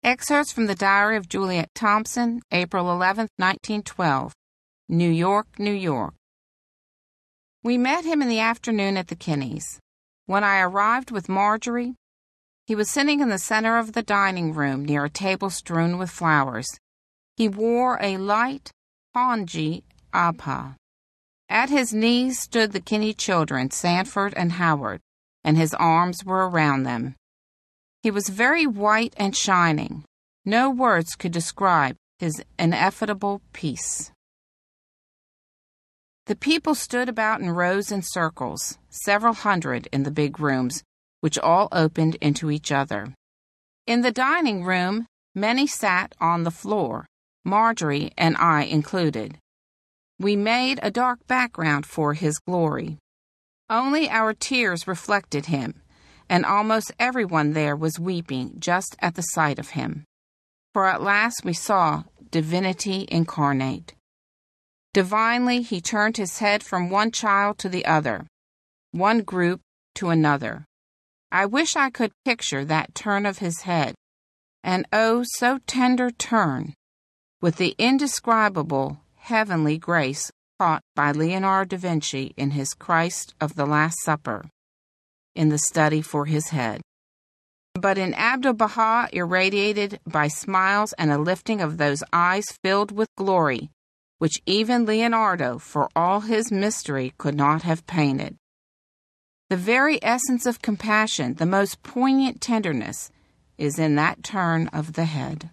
Excerpts from the Diary of Juliet Thompson, April 11, 1912. New York, New York. We met him in the afternoon at the Kinneys. When I arrived with Marjorie, he was sitting in the center of the dining room near a table strewn with flowers. He wore a light pongee abha. At his knees stood the Kinney children, Sanford and Howard, and his arms were around them. He was very white and shining. No words could describe his ineffable peace. The people stood about in rows and circles, several hundred in the big rooms, which all opened into each other. In the dining room, many sat on the floor, Marjorie and I included. We made a dark background for his glory. Only our tears reflected him, and almost everyone there was weeping just at the sight of him. For at last we saw divinity incarnate. Divinely, he turned his head from one child to the other, one group to another. I wish I could picture that turn of his head, an oh so tender turn, with the indescribable heavenly grace caught by Leonardo da Vinci in his Christ of the Last Supper, in the study for his head. But in Abdu'l-Baha, irradiated by smiles and a lifting of those eyes filled with glory, which even Leonardo, for all his mystery, could not have painted. The very essence of compassion, the most poignant tenderness, is in that turn of the head.